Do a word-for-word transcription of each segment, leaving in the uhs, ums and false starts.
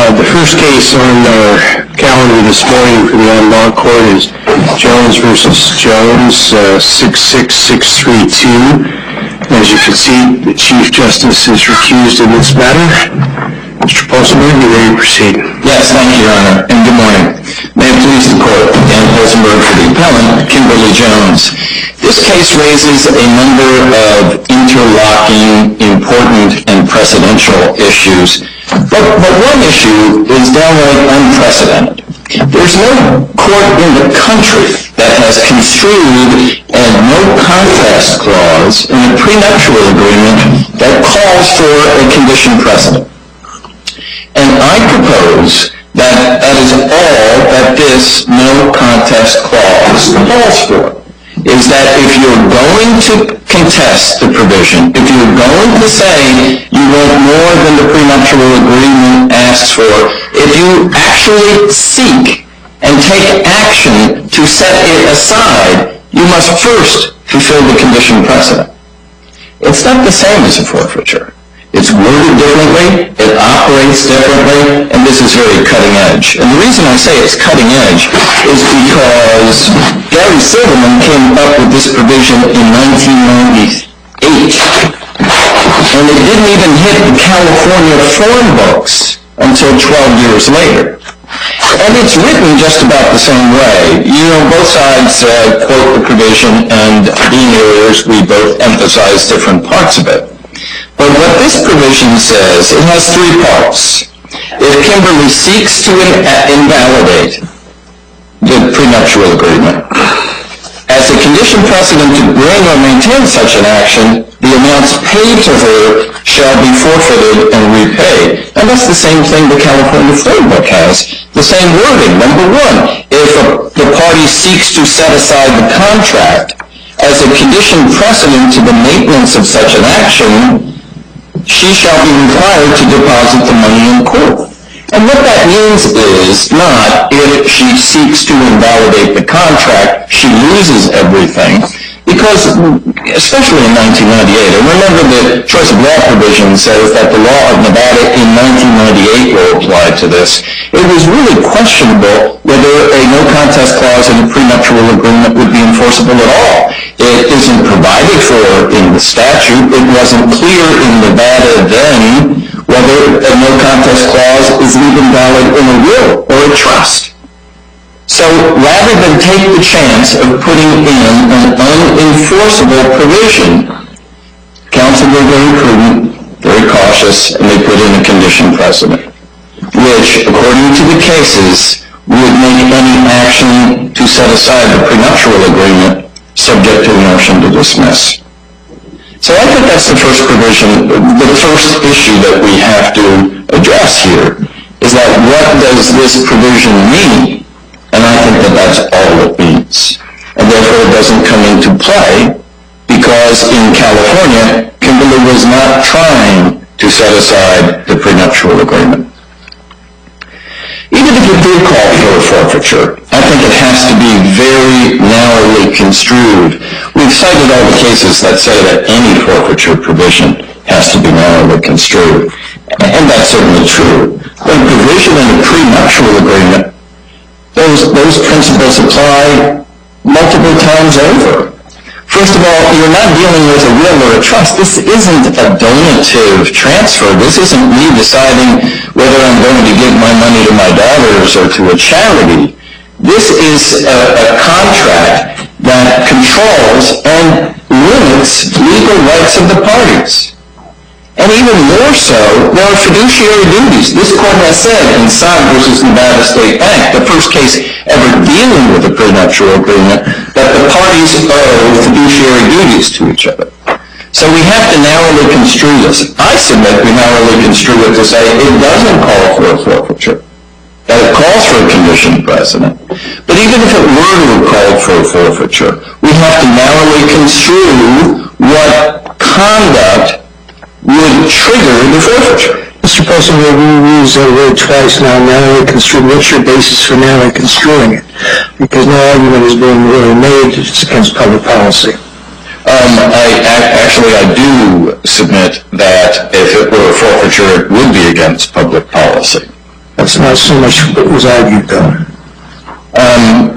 Uh, the first case on our calendar this morning for the en banc court is Jones versus Jones, uh, six six six three two. As you can see, the Chief Justice is recused in this matter. Mister Posenberg, you ready to proceed? Yes, thank you, Your Honor, and good morning. May it please the Court, Dan Posenberg for the appellant, Kimberly Jones. This case raises a number of interlocking, important, and precedential issues, but, but one issue is downright unprecedented. There's no court in the country that has construed a no-contest clause in a prenuptial agreement that calls for a condition precedent. And I propose that that is all that this no-contest clause calls for, is that if you're going to contest the provision, if you're going to say you want more than the prenuptial agreement asks for, if you actually seek and take action to set it aside, you must first fulfill the condition precedent. It's not the same as a forfeiture. It's worded differently, it operates differently, and this is very cutting edge. And the reason I say it's cutting edge is because Gary Silverman came up with this provision in nineteen ninety-eight, and it didn't even hit the California form books until twelve years later. And it's written just about the same way. You know, both sides uh, quote the provision, and being lawyers, we both emphasize different parts of it. But what this provision says, it has three parts. If Kimberly seeks to in- invalidate the prenuptial agreement, as a condition precedent to bring or maintain such an action, the amounts paid to her shall be forfeited and repaid. And that's the same thing the California Form Book has. The same wording. Number one, if a, the party seeks to set aside the contract as a condition precedent to the maintenance of such an action, she shall be required to deposit the money in court. And what that means is not if she seeks to invalidate the contract, she loses everything. Because, especially in nineteen ninety-eight, and remember the choice of law provision says that the law of Nevada in nineteen ninety-eight will apply to this. It was really questionable whether a no-contest clause in a prenuptial agreement would be enforceable at all. It isn't provided for in the statute. It wasn't clear in Nevada then whether a no-contest clause is even valid in a will or a trust. So rather than take the chance of putting in an unenforceable provision, counsel were very prudent, very cautious, and they put in a condition precedent, which, according to the cases, would make any action to set aside the prenuptial agreement subject to a motion to dismiss. So I think that's the first provision, the first issue that we have to address here, is that what does this provision mean? And I think that that's all it means. And therefore it doesn't come into play because in California, Kimberly was not trying to set aside the prenuptial agreement. Even if it did call for a forfeiture, I think it has to be very narrowly construed. We've cited all the cases that say that any forfeiture provision has to be narrowly construed. And that's certainly true. But a provision in a prenuptial agreement, Those, those principles apply multiple times over. First of all, you're not dealing with a will or a trust. This isn't a donative transfer. This isn't me deciding whether I'm going to give my money to my daughters or to a charity. This is a, a contract that controls and limits legal rights of the parties. And even more so, there are fiduciary duties. This court has said in Saab versus Nevada State Bank, the first case ever dealing with a prenuptial agreement, that the parties owe fiduciary duties to each other. So we have to narrowly construe this. I submit we narrowly construe it to say it doesn't call for a forfeiture, that it calls for a condition precedent. But even if it were to have called for a forfeiture, we have to narrowly construe what conduct would trigger the forfeiture. Mister Posenberg, we use that word twice now, narrowly construed. What's your basis for narrowly construing it? Because no argument is being really made it's against public policy. Um, I, actually, I do submit that if it were a forfeiture, it would be against public policy. That's not so much what was argued, though. Um,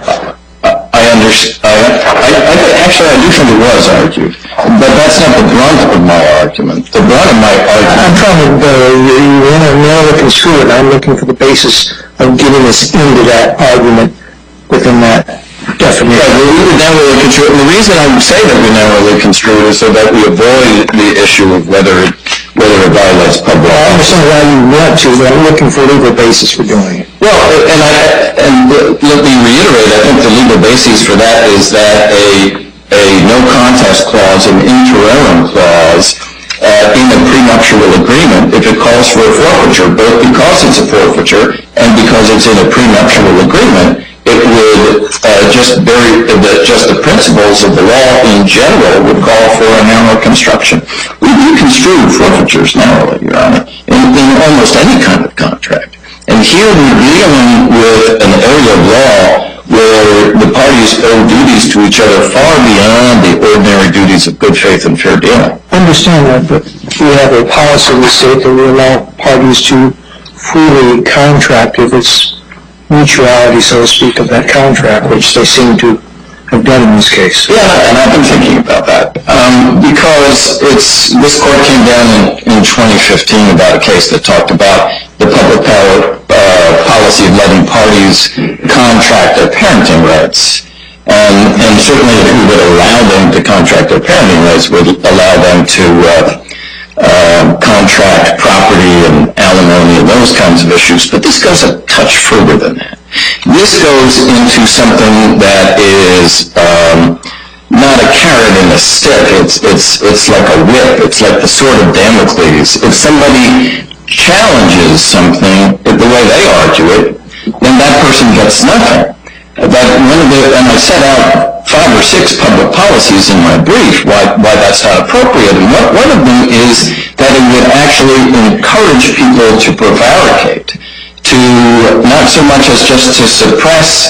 I understand. I, I, I, actually, I do think it was argued, but that's not the brunt of my argument. The brunt of my argument. I'm trying to, uh, you want to narrow it and screw it. I'm looking for the basis of getting us into that argument within that definition. Yeah, well, we would narrowly construe it. And the reason I would say that we narrowly construe it is so that we avoid the issue of whether it, whether it violates public Well, I understand why you want to, but I'm looking for a legal basis for doing it. Well, and I, and let me reiterate, I think the legal basis for that is that a, a no contest clause, an inter alim clause, uh, in a prenuptial agreement, if it calls for a forfeiture, both because it's a forfeiture and because it's in a prenuptial agreement, it would uh, just very, the, just the principles of the law in general would call for a narrow construction. We do construe forfeitures narrowly, Your Honor, in, in almost any kind of contract. And here we're dealing with an area of law where the parties owe duties to each other far beyond the ordinary duties of good faith and fair dealing. I understand that, but we have a policy in the state that we allow parties to freely contract if it's mutuality, so to speak, of that contract, which they seem to have done in this case. Yeah, and I've been thinking about that um, because it's this court came down in, in twenty fifteen about a case that talked about the public power uh, policy of letting parties contract their parenting rights, and and certainly if we would allow them to contract their parenting rights, would allow them to uh, uh, contract property and alimony and those kinds of issues. But this goes a touch further than that. This goes into something that is um, not a carrot and a stick. It's it's it's like a whip. It's like the sword of Damocles. If somebody challenges something the way they argue it, then that person gets nothing. But one of the, and I set out five or six public policies in my brief why why that's not appropriate. And what, one of them is that it would actually encourage people to prevaricate, to not so much as just to suppress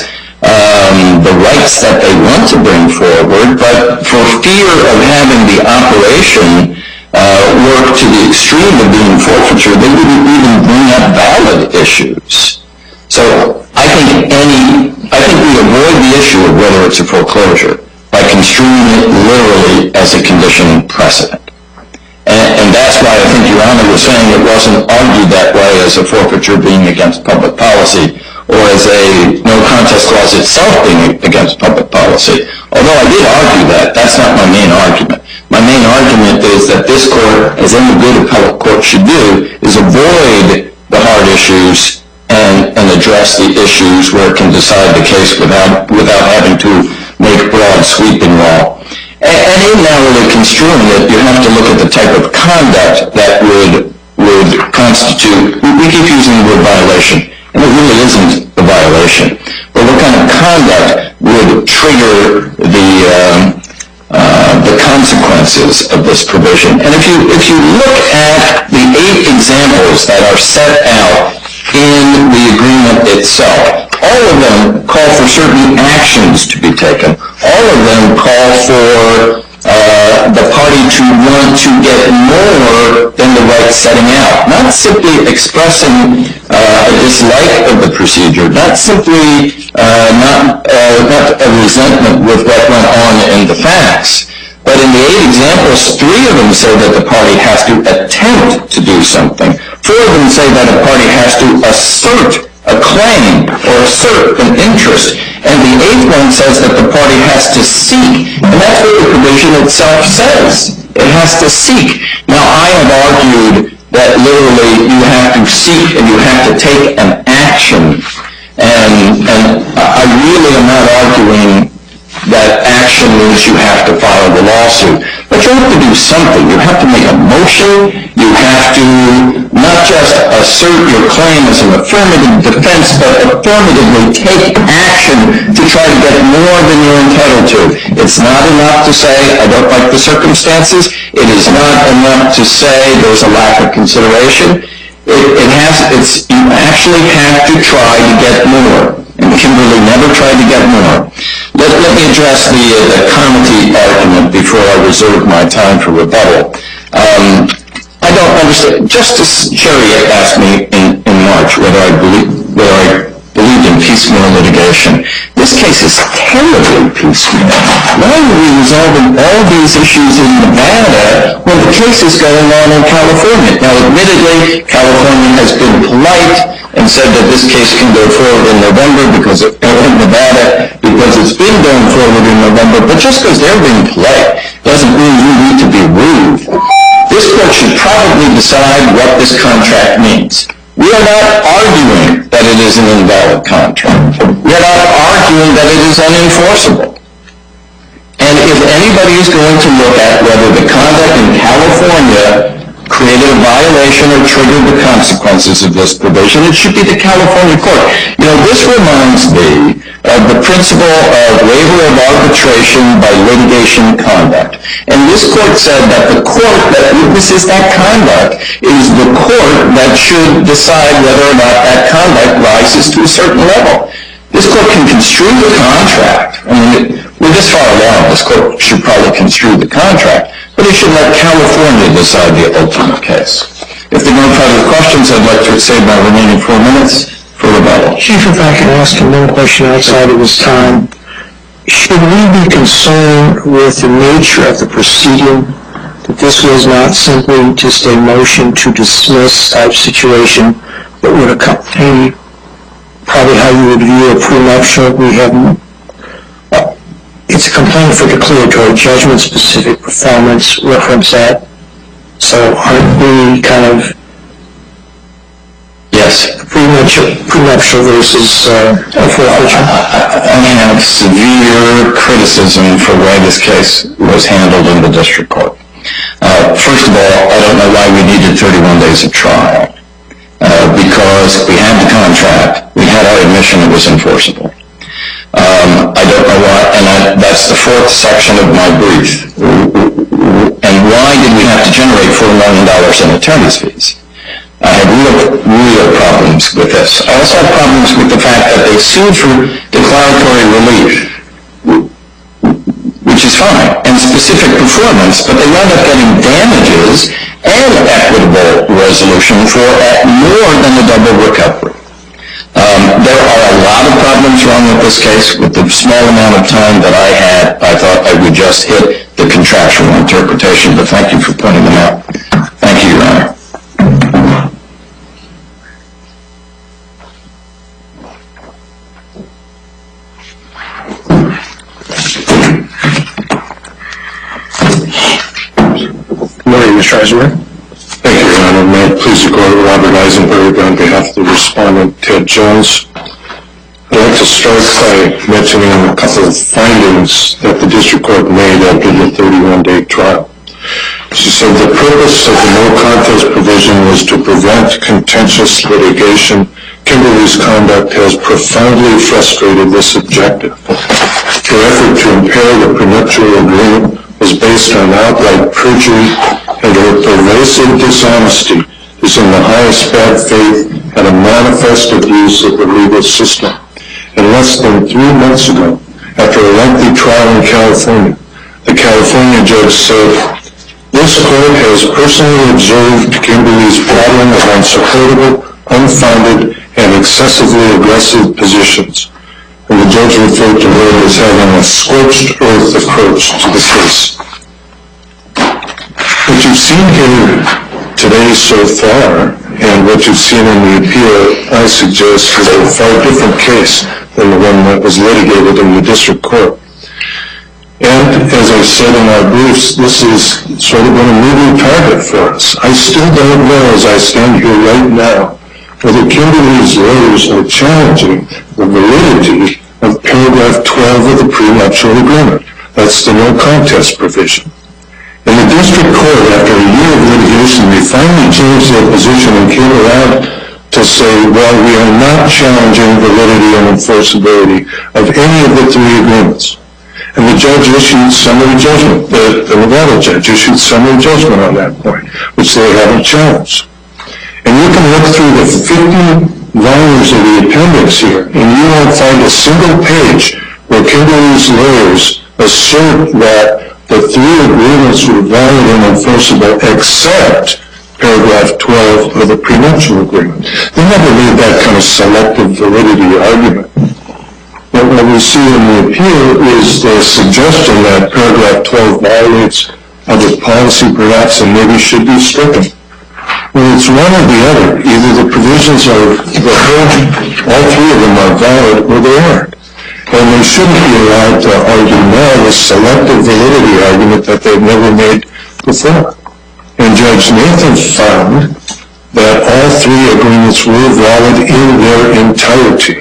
um, the rights that they want to bring forward, but for fear of having the operation uh, work to the extreme of being forfeiture, they wouldn't even bring up valid issues. So I think any, I think we avoid the issue of whether it's a foreclosure by construing it literally as a condition precedent. And, and that's why I think Your Honor was saying it wasn't argued that way as a forfeiture being against public policy or as a no contest clause itself being against public policy. Although I did argue that, that's not my main argument. My main argument is that this court, as any good appellate court should do, is avoid the hard issues and, and address the issues where it can decide the case without, without having to make broad sweeping law. And in narrowly construing it, you have to look at the type of conduct that would would constitute, we keep using the word violation, and it really isn't a violation, but what kind of conduct would trigger the um, uh, the consequences of this provision. And if you, if you look at the eight examples that are set out in the agreement itself, all of them call for certain actions to be taken. All of them call for uh, the party to want to get more than the right setting out. Not simply expressing uh, a dislike of the procedure, not simply uh, not, uh, not a resentment with what went on in the facts. But in the eight examples, three of them say that the party has to attempt to do something. Four of them say that a party has to assert a claim or assert an interest. And the eighth one says that the party has to seek. And that's what the provision itself says. It has to seek. Now, I have argued that literally you have to seek and you have to take an action. And, and I really am not arguing that action means you have to file the lawsuit. But you have to do something. You have to make a motion. You have to not just assert your claim as an affirmative defense, but affirmatively take action to try to get more than you're entitled to. It's not enough to say, I don't like the circumstances. It is not enough to say there's a lack of consideration. It, it has, it's, you actually have to try to get more. And Kimberly never tried to get more. Let, let me address the, uh, the comity argument before I reserve my time for rebuttal. Um, I don't understand. Justice Chariot asked me in, in March whether I believe, piecemeal litigation. This case is terribly piecemeal. Why are we resolving all these issues in Nevada when the case is going on in California? Now, admittedly, California has been polite and said that this case can go forward in November because of in Nevada because it's been going forward in November. But just because they're being polite doesn't mean you need to be rude. This court should probably decide what this contract means. We are not arguing that it is an invalid contract. We are not arguing that it is unenforceable. And if anybody is going to look at whether the conduct in California created a violation or triggered the consequences of this provision, it should be the California court. You know, this reminds me of the principle of waiver of arbitration by litigation conduct. And this court said that the court that witnesses that conduct is the court that should decide whether or not that conduct rises to a certain level. This court can construe the contract. I mean, we're this far along. This court should probably construe the contract. But it should let California decide the ultimate case. If there are no further questions, I'd like to save my remaining four minutes for rebuttal. Chief, if I can ask him one question outside of his time. Should we be concerned with the nature of the proceeding, that this was not simply just a motion to dismiss type situation that would accompany probably how you would view a prenuptial? We have, uh, it's a complaint for declaratory judgment, specific performance, reference that. So aren't we kind of... Yes. Prenuptial, prenuptial versus uh, forfeiture? I have severe criticism for why this case was handled in the district court. Uh, first of all, I don't know why we needed thirty-one days of trial. Uh, because we had the contract, we had our admission it was enforceable. Um, I don't know why, and I, that's the fourth section of my brief. And why did we have to generate four million dollars in attorney's fees? I had real, real problems with this. I also had problems with the fact that they sued for declaratory relief, which is fine, and specific performance, but they wound up getting damages and equitable resolution for at more than a double recovery. Um, there are a lot of problems wrong with this case. With the small amount of time that I had, I thought I would just hit the contractual interpretation, but thank you for pointing them out. Thank you, Your Honor. Good morning, Mister Eisenberg. Thank you, Your Honor. May it please the court, Robert Eisenberg on behalf of the respondent, Ted Jones. I'd like to start by mentioning a couple of findings that the district court made after the thirty-one day trial. She said the purpose of the no contest provision was to prevent contentious litigation. Kimberly's conduct has profoundly frustrated this objective. Her effort to impair the prenuptial agreement was based on outright perjury, and her pervasive dishonesty is in the highest bad faith and a manifest abuse of the legal system. And less than three months ago, after a lengthy trial in California, the California judge said, "This court has personally observed Kimberly's pattern of unsupportable, unfounded, and excessively aggressive positions." And the judge referred to her as having a scorched earth approach to the case. What you've seen here today so far, and what you've seen in the appeal, I suggest, is a far different case than the one that was litigated in the district court. And as I said in our briefs, this is sort of been a moving target for us. I still don't know, as I stand here right now, whether Kimberly's lawyers are challenging the validity of paragraph twelve of the prenuptial agreement. That's the no contest provision. In the district court, after a year of litigation, they finally changed their position and came around to say, well, we are not challenging validity and enforceability of any of the three agreements. And the judge issued summary judgment, the, the Nevada judge issued summary judgment on that point, which they haven't challenged. And you can look through the fifty volumes of the appendix here, and you won't find a single page where Kimberly's lawyers assert that the three agreements were valid and enforceable except paragraph twelve of the prenuptial agreement. They never made that kind of selective validity argument. what we see in the appeal is the suggestion that paragraph twelve violates public policy perhaps and maybe should be stricken. Well, it's one or the other. Either the provisions are, the whole, all three of them are valid or they aren't. And they shouldn't be allowed to argue now the selective validity argument that they've never made before. And Judge Nathan found that all three agreements were valid in their entirety.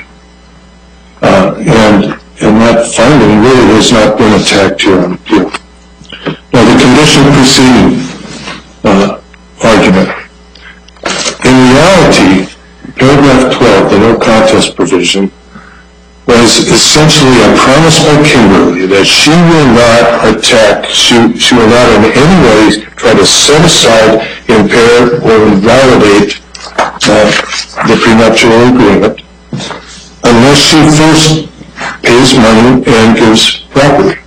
Uh, and, and that finding really has not been attacked here on appeal. Now, the condition preceding uh, argument. In reality, paragraph twelve, the no contest provision, was essentially a promise by Kimberly that she will not attack, she, she will not in any way try to set aside, impair, or invalidate uh, the prenuptial agreement unless she first pays money and gives property.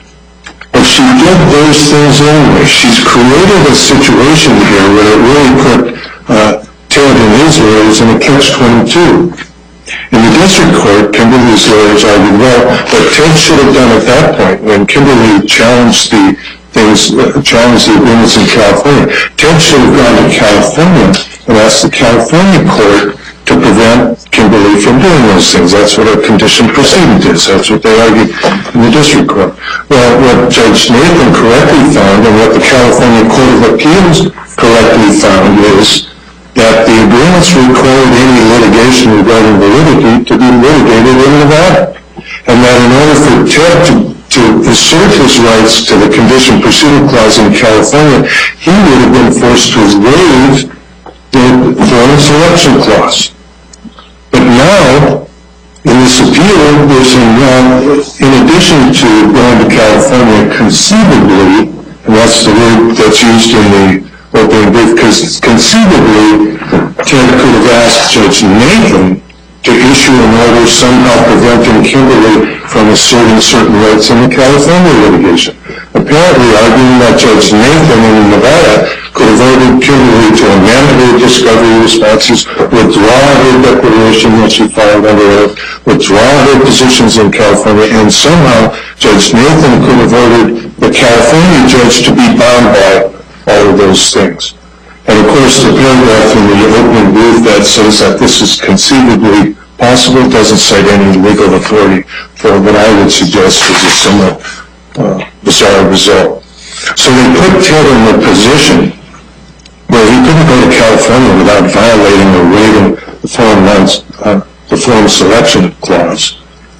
If she did those things anyway, she's created a situation here where it really put uh, Ted and his lawyers in a catch twenty-two. In the district court, Kimberly's lawyers argued, well, what Ted should have done at that point when Kimberly challenged the things, uh, challenged the agreements in California, Ted should have gone to California and asked the California court to prevent Kimberly from doing those things. That's what a condition precedent is. That's what they argued in the district court. Well, what Judge Nathan correctly found and what the California Court of Appeals correctly found is that the agreements required any litigation regarding validity to be litigated in Nevada. And that in order for Ted to, to assert his rights to the condition precedent clause in California, he would have been forced to waive the foreign selection clause. But now, in this appeal, we're saying, well, in addition to going to California conceivably, and that's the word that's used in the opening brief, because conceivably, Ted could have asked Judge Nathan to issue an order somehow preventing Kimberly from asserting certain rights in the California litigation. Apparently, arguing that Judge Nathan in Nevada could have ordered Kimberly to amend her discovery responses, withdraw her declaration that she filed under oath, withdraw her positions in California, and somehow Judge Nathan could have ordered the California judge to be bound by all of those things. And of course, the paragraph in the opening brief that says that this is conceivably possible doesn't cite any legal authority for what I would suggest is a somewhat uh, bizarre result. So they put Ted in the position where he couldn't go to California without violating or waiving the foreign lands, uh, the foreign selection clause.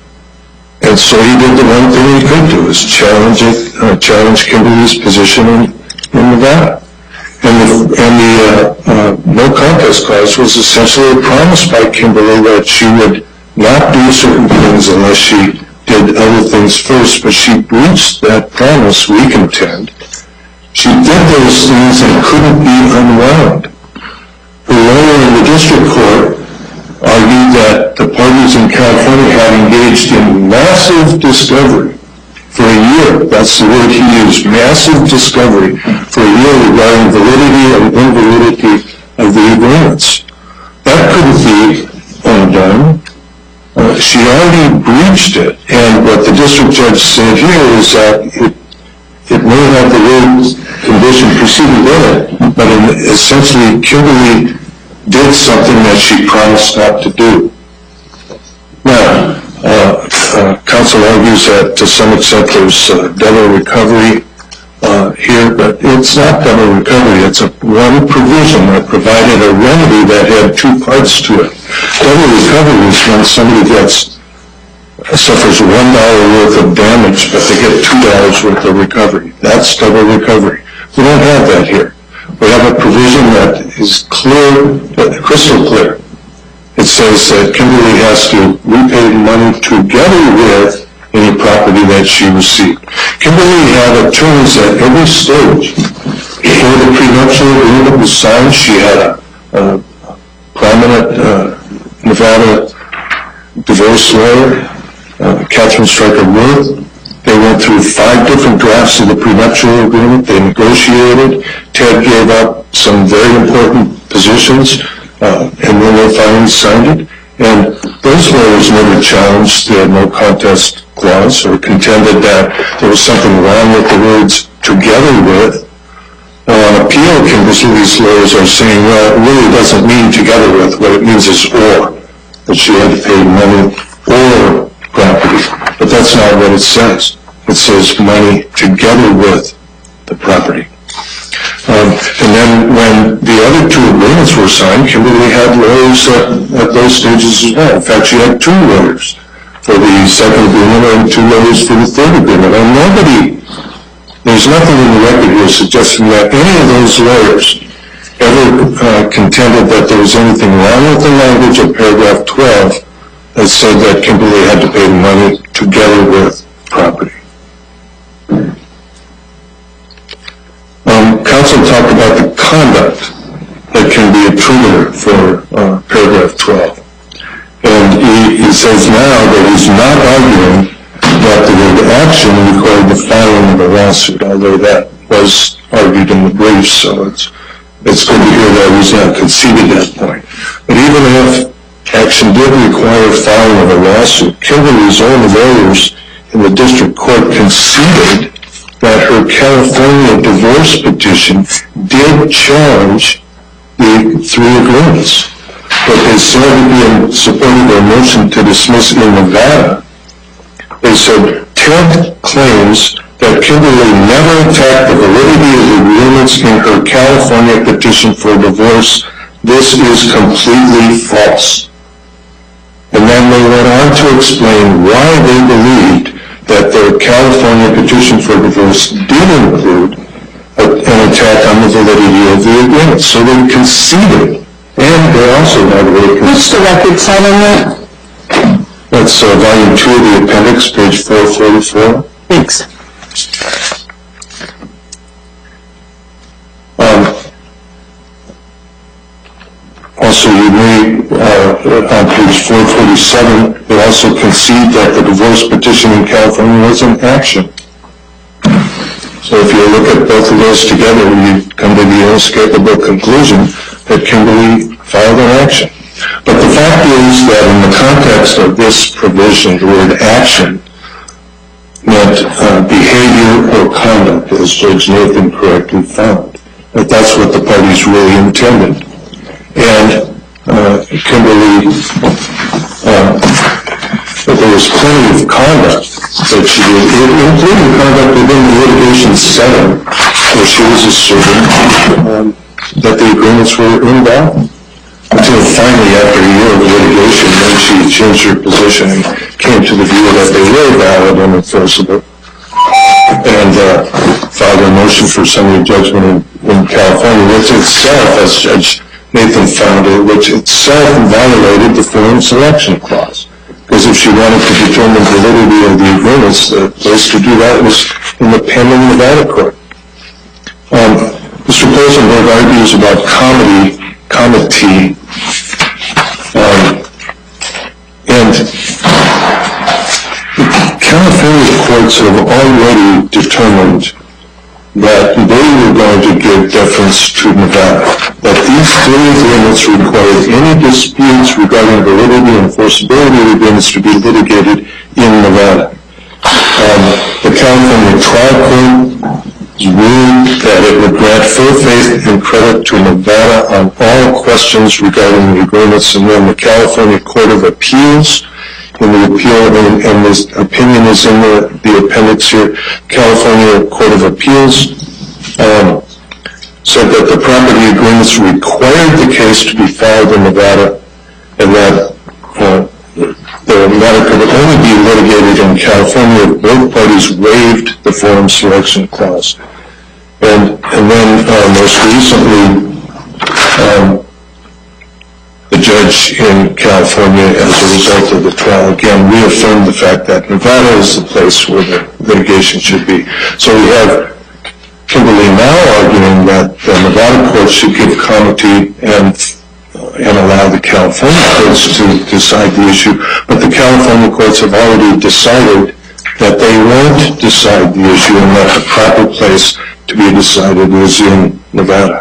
And so he did the one thing he could do, is challenge it, uh, challenge Kimberly's position in, in Nevada. And the, and the uh, uh, no contest clause was essentially a promise by Kimberly that she would not do certain things unless she did other things first, but she breached that promise, we contend. She did those things and couldn't be unwound. Her lawyer in the district court argued that the parties in California had engaged in massive discovery for a year. That's the word he used, massive discovery for a year regarding validity and invalidity of the agreements. That couldn't be undone. Uh, she already breached it, and what the district judge said here is that it, it may have the word condition preceding it, but in, essentially Kimberly did something that she promised not to do. Now, uh, uh, counsel argues that to some extent there's uh, double recovery uh, here, but it's not double recovery. It's a one provision that provided a remedy that had two parts to it. Double recovery is when somebody gets suffers one dollar worth of damage, but they get two dollars worth of recovery. That's double recovery. We don't have that here. We have a provision that is clear, crystal clear. It says that Kimberly has to repay money together with any property that she received. Kimberly had attorneys at every stage. Before the prenuptial agreement was signed, she had a, a prominent uh, Nevada divorce lawyer, uh, Catherine Stryker Worth. They went through five different drafts of the prenuptial agreement. They negotiated. Ted gave up some very important positions, uh, and then they finally signed it. And those lawyers never challenged the no contest clause or contended that there was something wrong with the words together with. Now, on appeal, Kimberly's lawyers are saying, well, it really doesn't mean together with. What it means is or, that she had to pay money or property. But that's not what it says. It says money together with the property. Um, and then when the other two agreements were signed, Kimberly had lawyers uh, at those stages as well. In fact, she had two lawyers for the second agreement and two lawyers for the third agreement. And nobody, there's nothing in the record here suggesting that any of those lawyers ever uh, contended that there was anything wrong with the language of paragraph twelve that said that Kimberly had to pay the money together with property. Um, counsel talked about the conduct that can be a trigger for uh, paragraph twelve. And he, he says now that he's not arguing that the word action required the filing of a lawsuit, although that was argued in the briefs, so it's, it's good to hear that he's not conceded that point. But even if action did require filing of a lawsuit, Kimberly's own lawyers in the district court conceded that her California divorce petition did challenge the three agreements. But they said in support of their motion to dismiss in Nevada, they said Ted claims that Kimberly never attacked the validity of the agreements in her California petition for divorce. This is completely false. And then they went on to explain why they believed that their California petition for divorce did include a, an attack on the validity of the agreement. So they conceded, and they also, by the way, What's the record site on that? that's uh, volume two of the appendix, page four forty-four. Thanks. Um, also, you may, uh, on page four forty-seven, they also concede that the divorce petition in California was an action. So if you look at both of those together, you come to the inescapable conclusion that Kimberly filed an action. But the fact is that in the context of this provision, the word action meant uh, behavior or conduct, as Judge Nathan correctly found. That that's what the parties really intended. And uh, Kimberly, uh, there was plenty of conduct that she did, including conduct within the litigation setting, where she was asserting um, that the agreements were invalid. Until finally, after a year of litigation, then she changed her position and came to the view that they were valid and enforceable, and uh, filed a motion for summary judgment in, in California, which itself, as Judge Nathan found it, which itself violated the forum selection clause. Because if she wanted to determine the validity of the agreements, the place to do that was in the pending Nevada court. Um, Mister Posenberg argues about comedy, comity, um, and California courts have already determined that they were going to give deference to Nevada, that these three agreements required any disputes regarding validity and enforceability of agreements to be litigated in Nevada. Um, the California trial court ruled that it would grant full faith and credit to Nevada on all questions regarding the agreements, and then the California Court of Appeals, in the appeal, and, and this opinion is in the, the appendix here, California Court of Appeals um, said that the property agreements required the case to be filed in Nevada, and that uh, the matter could only be litigated in California if both parties waived the forum selection clause. And, and then uh, most recently, um, the judge in California, as a result of the trial, again reaffirmed the fact that Nevada is the place where the litigation should be. So we have Kimberly now arguing that the Nevada courts should give comity and and allow the California courts to decide the issue, but the California courts have already decided that they won't decide the issue and that the proper place to be decided is in Nevada.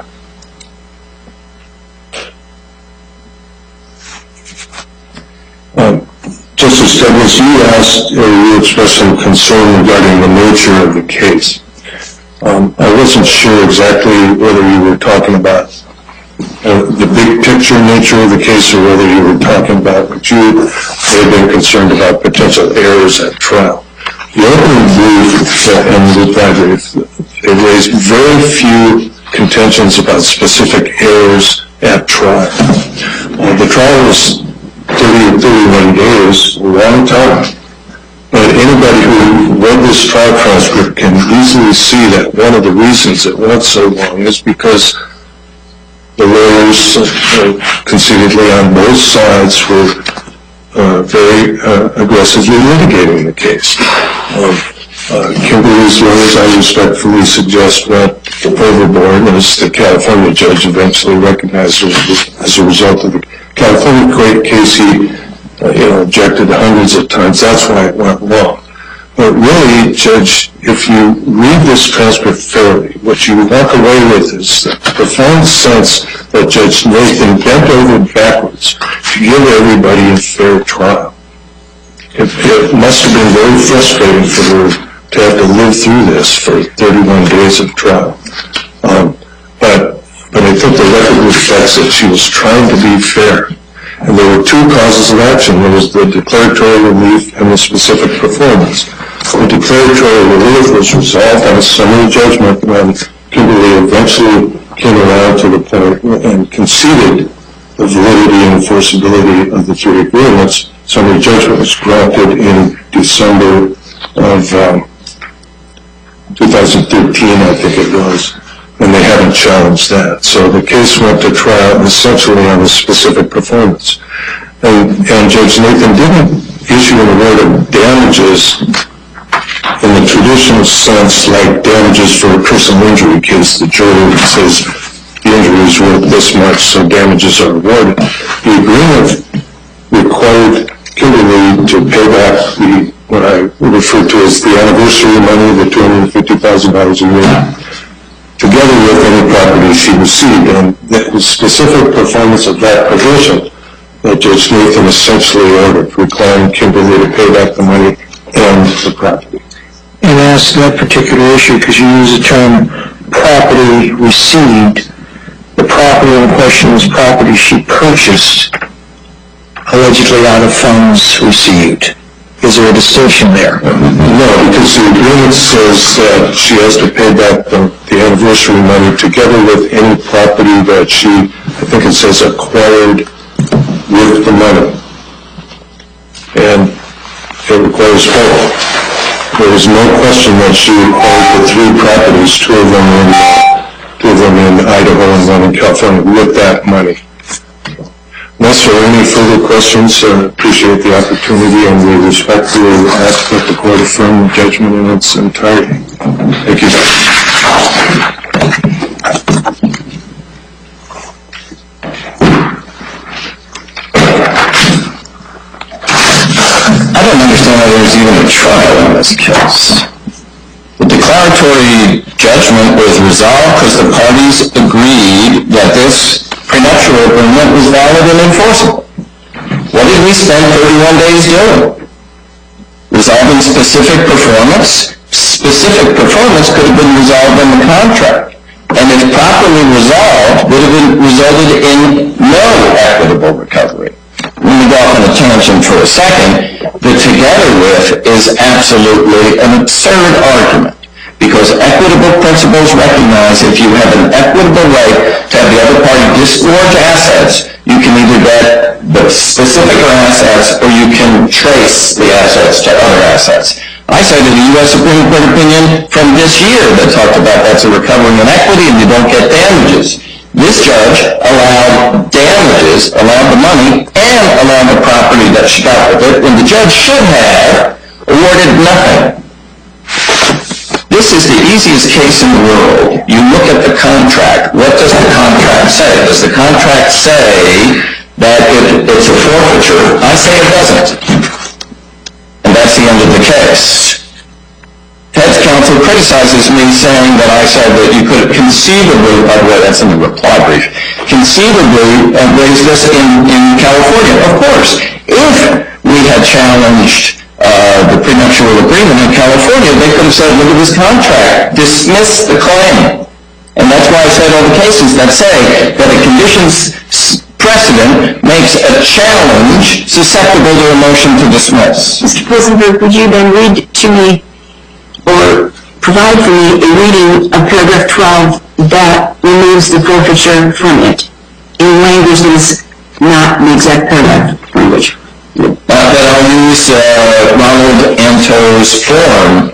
Justice Douglas, you asked, or you expressed some concern regarding the nature of the case. Um, I wasn't sure exactly whether you were talking about uh, the big picture nature of the case or whether you were talking about what you may have been concerned about potential errors at trial. The opening brief and the reply brief, they raised very few contentions about specific errors at trial. Uh, the trial was thirty or thirty-one days, a long time. But anybody who read this trial transcript can easily see that one of the reasons it went so long is because the lawyers, uh, conceitedly on both sides, were uh, very uh, aggressively litigating the case. Um, uh, Kimberly's lawyers, I respectfully suggest, went overboard, as the California judge eventually recognized as a result of the California court case. He uh, you know, objected hundreds of times. That's why it went long. But really, Judge, if you read this transcript fairly, what you walk away with is the profound sense that Judge Nathan bent over backwards to give everybody a fair trial. It, it must have been very frustrating for her to have to live through this for thirty-one days of trial. Um, but, but I think the record reflects that she was trying to be fair. And there were two causes of action. There was the declaratory relief and the specific performance. The declaratory relief was resolved on a summary judgment when Kimberly eventually came around to the point and conceded the validity and enforceability of the three agreements. Summary judgment was granted in December of um, two thousand thirteen, I think it was, and they haven't challenged that. So the case went to trial essentially on a specific performance. And, and Judge Nathan didn't issue an award of damages in the traditional sense, like damages for a personal injury case. The jury says the injury is worth this much, so damages are awarded. The agreement required Kimberly to pay back the, what I refer to as the anniversary money, the two hundred fifty thousand dollars a year, together with any property she received. And the specific performance of that provision that Judge Nathan essentially ordered, requiring Kimberly to pay back the money and the property. And ask that particular issue, because you use the term property received. The property in question was property she purchased, allegedly out of funds received. Is there a distinction there? No, because the agreement says that she has to pay back the, the anniversary money together with any property that she, I think it says, acquired with the money. And it requires both. There is no question that she acquired the three properties, two of them in, two of them in Idaho and one in California, with that money. Unless there are any further questions, I uh, appreciate the opportunity, and we respectfully ask that the court affirm the judgment in its entirety. Thank you. I don't understand why there's even a trial in this case. The declaratory judgment was resolved because the parties agreed that this prenuptial agreement was valid and enforceable. What did we spend thirty-one days doing? Resolving specific performance. Specific performance could have been resolved in the contract, and if properly resolved, would have been resulted in no equitable recovery. Let me go off on a tangent for a second. The together with is absolutely an absurd argument, because equitable principles recognize if you have an equitable right to have the other party disgorge assets, you can either get the specific assets or you can trace the assets to other assets. I cited a U S Supreme Court opinion from this year that talked about that's a recovery in equity and you don't get damages. This judge allowed damages, allowed the money, and allowed the property that she got with it, when the judge should have awarded nothing. This is the easiest case in the world. You look at the contract. What does the contract say? Does the contract say that it, it's a forfeiture? I say it doesn't. And that's the end of the case. Ted's counsel criticizes me saying that I said that you could conceivably, by the way, that's in the reply brief, conceivably uh, raise this in, in California. Of course, if we had challenged uh, the prenuptial agreement in California, they could have said, look at this contract, dismiss the claim. And that's why I said all the cases that say that a conditions precedent makes a challenge susceptible to a motion to dismiss. Mister Quisenberg, would you then read to me, or provide for me, a reading of paragraph twelve that removes the forfeiture from it, in language that is not the exact paragraph language? Uh, that I'll use uh, Ronald Anto's form,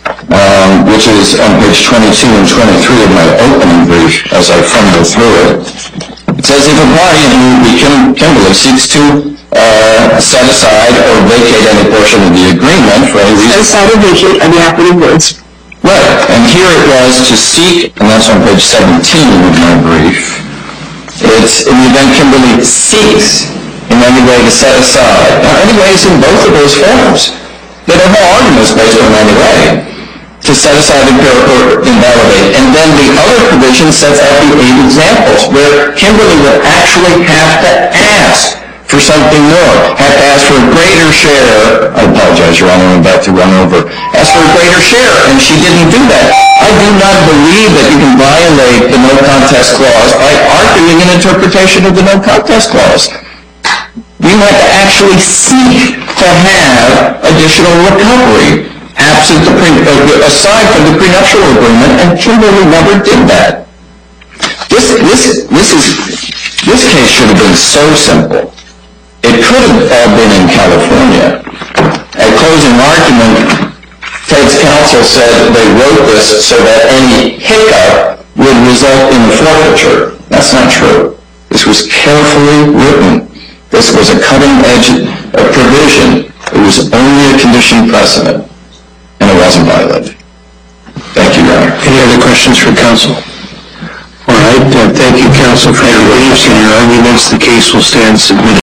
um, which is on page twenty-two and twenty-three of my opening brief as I fumble through it. It says, if a party, and Kim, Kimberly, seeks to uh, set aside or vacate any portion of the agreement for any reason... Set aside or vacate are the operative words. Right, and here it was to seek, and that's on page seventeen of my brief. It's in the event Kimberly seeks in any way to set aside. Now, any way is in both of those forms. There are no arguments based on any way to set aside and or invalidate. And then the other provision sets out the eight examples where Kimberly would actually have to ask for something more, have to ask for a greater share. I apologize, Your Honor, I'm about to run over. Ask for a greater share, and she didn't do that. I do not believe that you can violate the no contest clause by arguing an interpretation of the no contest clause. You have to actually seek to have additional recovery absent the pre, uh, aside from the prenuptial agreement, and Kimberly never did that. This, this, this is, this case should have been so simple. It could have all been in California. At closing argument, Ted's counsel said they wrote this so that any hiccup would result in a forfeiture. That's not true. This was carefully written. This was a cutting-edge provision. It was only a condition precedent, and it wasn't violated. Thank you, Your Honor. Any other questions for counsel? All right, uh, thank you, counsel, for your briefs and your arguments. The case will stand submitted.